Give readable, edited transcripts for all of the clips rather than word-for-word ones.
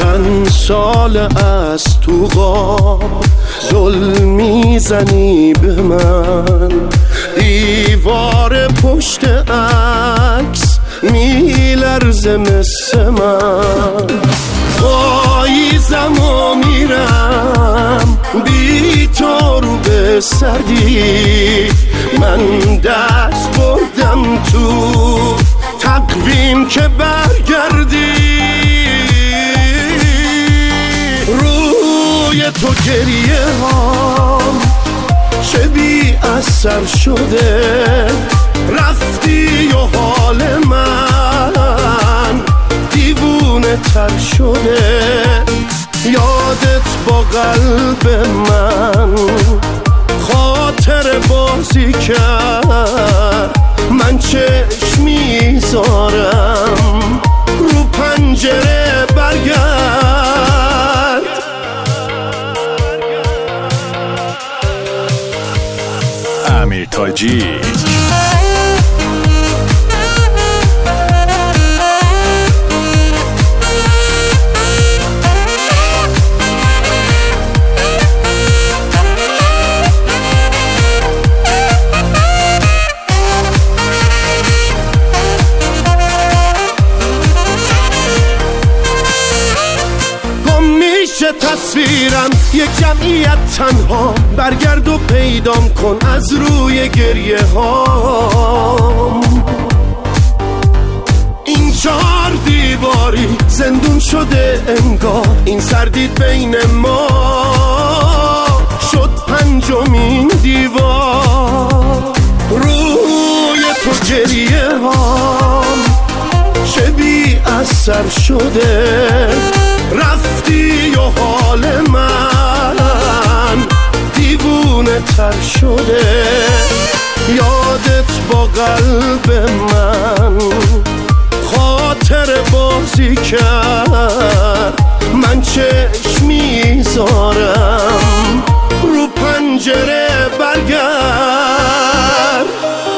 چند سال از تو خواب ظلم میزنی به من، دیوار پشت عکس میلرزه مثل من. پاییزم و میرم بی تو رو به سردی، من دست بردم تو تقویم که برگردی. روی تو گریه هام چه بی اثر شده، رفتی و حال من دیوونه تر شده. یادت با قلب من خاطر بازی کرد، من چشم میذارم رو پنجره برگرد. امیر تاجی تصویرم یک جمعیت تنها، برگرد و پیدام کن از روی گریه ها. این 4 دیواری زندون شده انگار، این سردید بین ما شد 5مین دیوار. روی تو گریه هام چه بی اثر شده، رفتی و حال من دیوونه تر شده. یادت با قلب من خاطر بازی کرد، من چشم میذارم رو پنجره برگرد.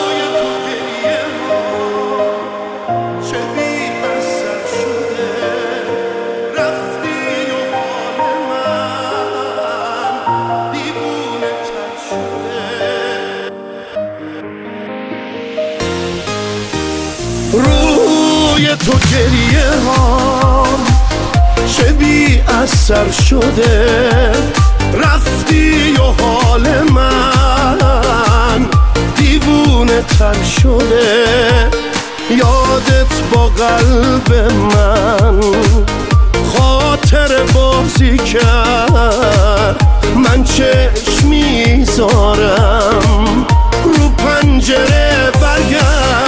روی تو گریه هام چه بی اثر شده، رفتی و حال من دیوونه تر شده. یادت با قلب من خاطر بازی کرد، من چشم میذارم رو پنجره برگرد.